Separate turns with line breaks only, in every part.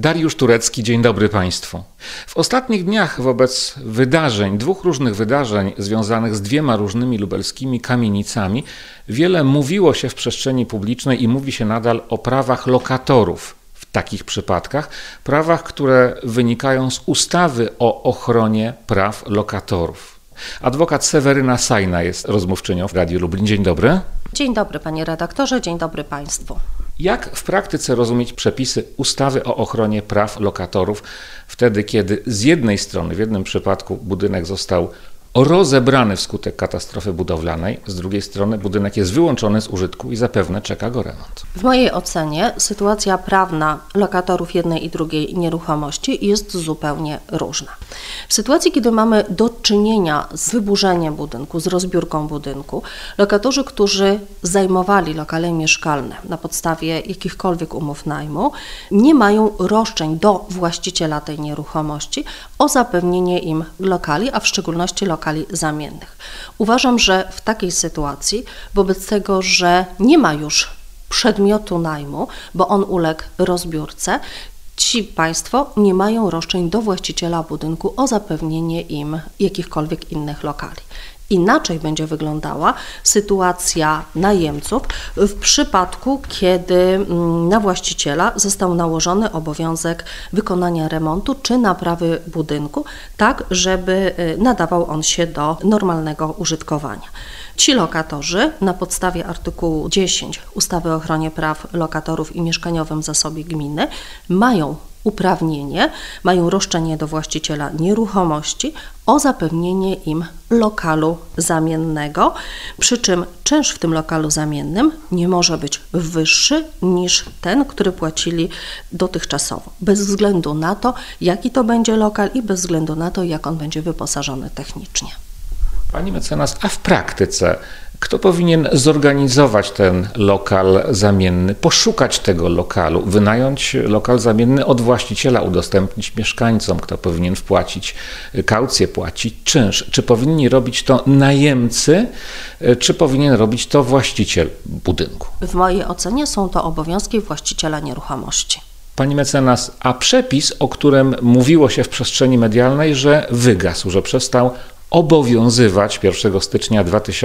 Dariusz Turecki, dzień dobry Państwu. W ostatnich dniach wobec dwóch różnych wydarzeń związanych z dwiema różnymi lubelskimi kamienicami, wiele mówiło się w przestrzeni publicznej i mówi się nadal o prawach lokatorów w takich przypadkach, prawach, które wynikają z ustawy o ochronie praw lokatorów. Adwokat Seweryna Sajna jest rozmówczynią w Radiu Lublin. Dzień dobry.
Dzień dobry panie redaktorze, dzień dobry państwu.
Jak w praktyce rozumieć przepisy ustawy o ochronie praw lokatorów wtedy, kiedy z jednej strony w jednym przypadku budynek został rozebrany wskutek katastrofy budowlanej, z drugiej strony budynek jest wyłączony z użytku i zapewne czeka go remont?
W mojej ocenie sytuacja prawna lokatorów jednej i drugiej nieruchomości jest zupełnie różna. W sytuacji, kiedy mamy do czynienia z wyburzeniem budynku, z rozbiórką budynku, lokatorzy, którzy zajmowali lokale mieszkalne na podstawie jakichkolwiek umów najmu, nie mają roszczeń do właściciela tej nieruchomości o zapewnienie im lokali, a w szczególności lokali zamiennych. Uważam, że w takiej sytuacji, wobec tego, że nie ma już przedmiotu najmu, bo on uległ rozbiórce, ci państwo nie mają roszczeń do właściciela budynku o zapewnienie im jakichkolwiek innych lokali. Inaczej będzie wyglądała sytuacja najemców w przypadku, kiedy na właściciela został nałożony obowiązek wykonania remontu czy naprawy budynku, tak żeby nadawał on się do normalnego użytkowania. Ci lokatorzy na podstawie artykułu 10 ustawy o ochronie praw lokatorów i mieszkaniowym zasobie gminy mają uprawnienie, mają roszczenie do właściciela nieruchomości o zapewnienie im lokalu zamiennego, przy czym czynsz w tym lokalu zamiennym nie może być wyższy niż ten, który płacili dotychczasowo, bez względu na to, jaki to będzie lokal i bez względu na to, jak on będzie wyposażony technicznie.
Pani mecenas, a w praktyce kto powinien zorganizować ten lokal zamienny, poszukać tego lokalu, wynająć lokal zamienny od właściciela, udostępnić mieszkańcom, kto powinien wpłacić kaucję, płacić czynsz? Czy powinni robić to najemcy, czy powinien robić to właściciel budynku?
W mojej ocenie są to obowiązki właściciela nieruchomości.
Pani mecenas, a przepis, o którym mówiło się w przestrzeni medialnej, że wygasł, że przestał obowiązywać 1 stycznia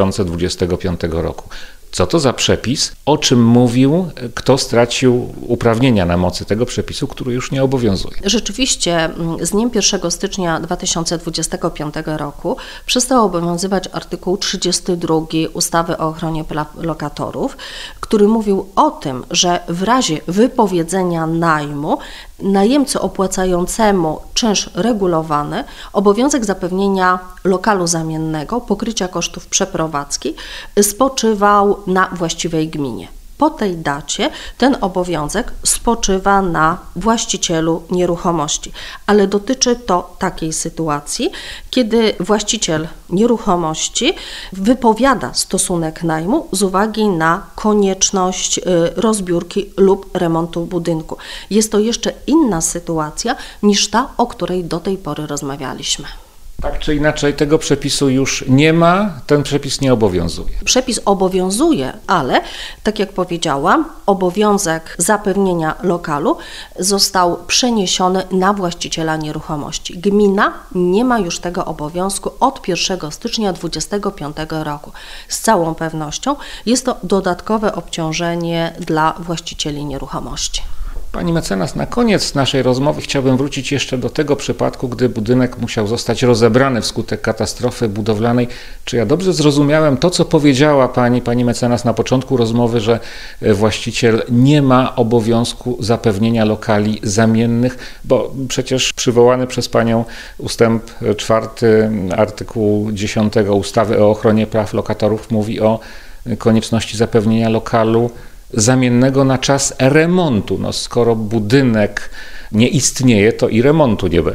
2025 roku. Co to za przepis? O czym mówił? Kto stracił uprawnienia na mocy tego przepisu, który już nie obowiązuje?
Rzeczywiście z dniem 1 stycznia 2025 roku przestał obowiązywać artykuł 32 ustawy o ochronie praw lokatorów, który mówił o tym, że w razie wypowiedzenia najmu najemcy opłacającemu czynsz regulowany obowiązek zapewnienia lokalu zamiennego, pokrycia kosztów przeprowadzki spoczywał na właściwej gminie. Po tej dacie ten obowiązek spoczywa na właścicielu nieruchomości, ale dotyczy to takiej sytuacji, kiedy właściciel nieruchomości wypowiada stosunek najmu z uwagi na konieczność rozbiórki lub remontu budynku. Jest to jeszcze inna sytuacja niż ta, o której do tej pory rozmawialiśmy.
Tak czy inaczej, tego przepisu już nie ma, ten przepis nie obowiązuje.
Przepis obowiązuje, ale tak jak powiedziałam, obowiązek zapewnienia lokalu został przeniesiony na właściciela nieruchomości. Gmina nie ma już tego obowiązku od 1 stycznia 2025 roku. Z całą pewnością jest to dodatkowe obciążenie dla właścicieli nieruchomości.
Pani mecenas, na koniec naszej rozmowy chciałbym wrócić jeszcze do tego przypadku, gdy budynek musiał zostać rozebrany wskutek katastrofy budowlanej. Czy ja dobrze zrozumiałem to, co powiedziała pani mecenas na początku rozmowy, że właściciel nie ma obowiązku zapewnienia lokali zamiennych, bo przecież przywołany przez panią ustęp 4 artykułu 10 ustawy o ochronie praw lokatorów mówi o konieczności zapewnienia lokalu zamiennego na czas remontu. Skoro budynek nie istnieje, to i remontu nie będzie.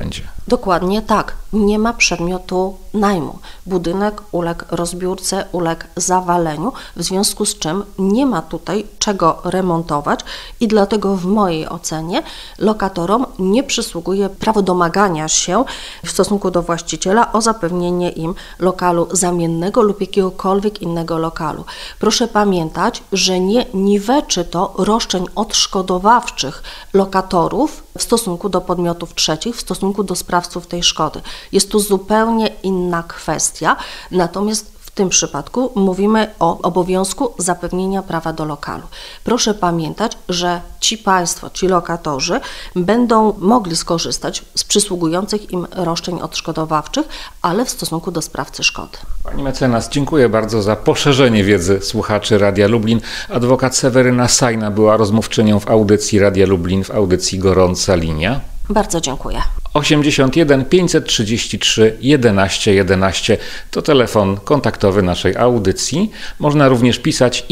Dokładnie tak. Nie ma przedmiotu najmu. Budynek uległ rozbiórce, uległ zawaleniu, w związku z czym nie ma tutaj czego remontować i dlatego w mojej ocenie lokatorom nie przysługuje prawo domagania się w stosunku do właściciela o zapewnienie im lokalu zamiennego lub jakiegokolwiek innego lokalu. Proszę pamiętać, że nie niweczy to roszczeń odszkodowawczych lokatorów w stosunku do podmiotów trzecich, w stosunku do sprawców tej szkody. Jest to zupełnie inna kwestia, natomiast w tym przypadku mówimy o obowiązku zapewnienia prawa do lokalu. Proszę pamiętać, że ci lokatorzy będą mogli skorzystać z przysługujących im roszczeń odszkodowawczych, ale w stosunku do sprawcy szkody.
Pani mecenas, dziękuję bardzo za poszerzenie wiedzy słuchaczy Radia Lublin. Adwokat Seweryna Sajna była rozmówczynią w audycji Radia Lublin, w audycji Gorąca Linia.
Bardzo dziękuję.
81 533 11 11 to telefon kontaktowy naszej audycji. Można również pisać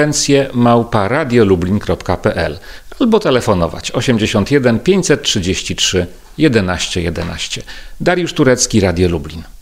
interwencje@radiolublin.pl albo telefonować 81 533 11 11. Dariusz Turecki, Radio Lublin.